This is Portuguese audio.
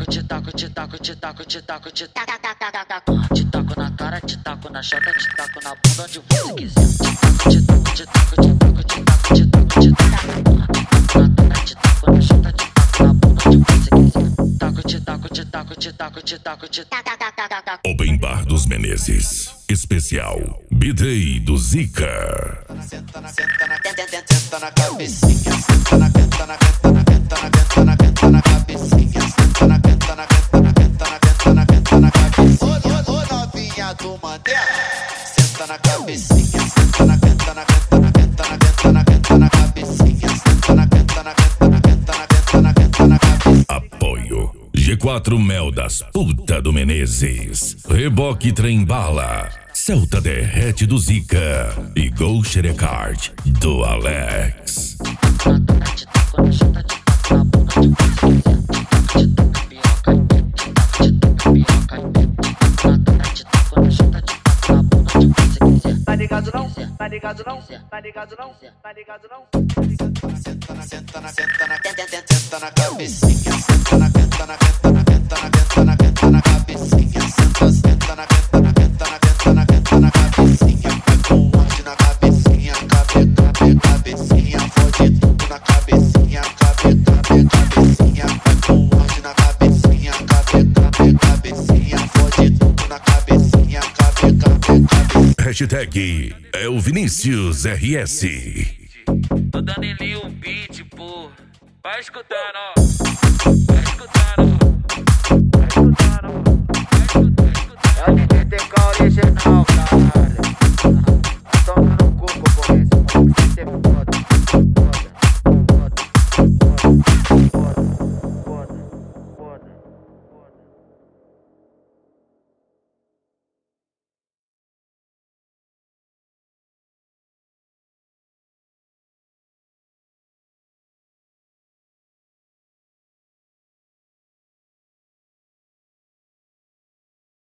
te taco, te taco, te taco, te taco, te taco, te taco na cara, te taco na chota, te taco na bunda onde você quiser. Te taco, te taco, te taco, te taco, te taco, te taco, te taco na cara, te taco na chota, te taco na bunda onde você quiser. Taco, te taco, te taco, te taco, te taco, te taco. Open Bar dos Menezes. Especial B-Day do Zica. Senta na cabecinha, senta na cabecinha, senta na cabecinha. Ô novinha do Mandela, senta na cabecinha, senta na cabecinha, senta na cabecinha. Apoio G4 Mel das Puta do Menezes, Reboque Trem Bala, Celta Derrete do Zica e Gol Xerecard do Alex. Tá ligado não? Tá ligado não? Tá ligado não? Tá ligado não? Senta na cabecinha, senta na cabecinha, senta na cabecinha, vai com ódio na cabecinha, cabecinha, fode tudo na cabecinha, cabecinha, vai com ódio na cabecinha, cabecinha, fode tudo na cabecinha, cabecinha. Hashtag é o Vinícius RS. Tô dando ele um beat, pô. Vai escutando, ó.